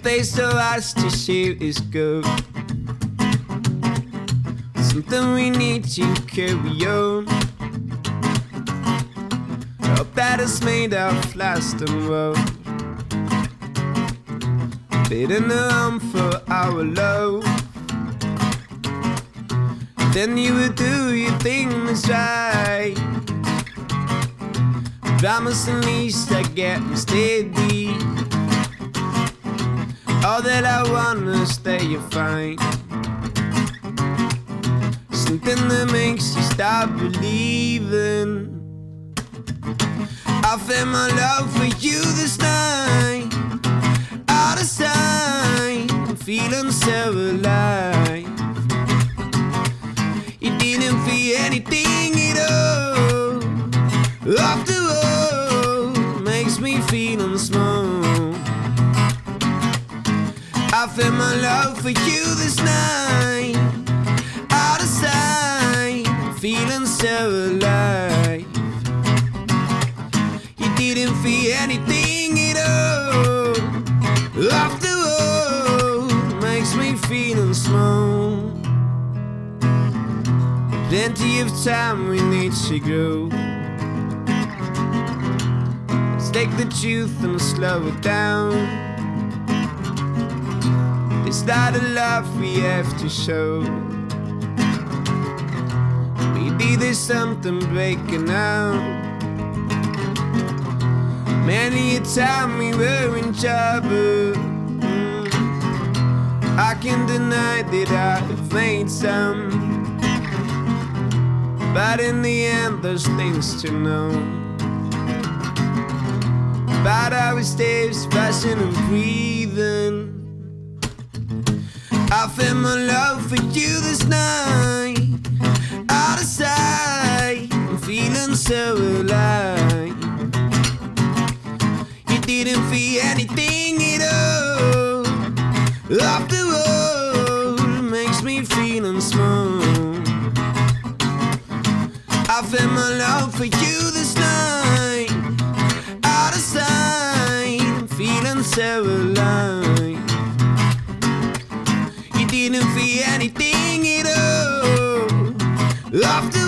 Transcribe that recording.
place to us to share is good. Something we need to carry on. Hope that is made of last and road. Bidding them for our love. Then you would do your things right. Promise at least I get steady. All that I want is that you're fine. Something that makes you stop believing. I feel my love for you this night. Out of sight, I'm feeling so alive. You didn't feel anything at all. After all, makes me feeling small. I feel my love for you this night. Out of sight, I'm feeling so alive. You didn't feel anything at all. After all, makes me feeling small. Plenty of time we need to grow. Let's take the truth and slow it down. It's not a love we have to show. Maybe there's something breaking out. Many a time we were in trouble. I can't deny that I have made some. But in the end there's things to know about our steps, passion and breathing. I feel my love for you this night. Out of sight, I'm feeling so alive. You didn't feel anything at all. After all, it makes me feeling small. I feel my love for you this night. Out of sight, I'm feeling so alive. You didn't feel anything at all. After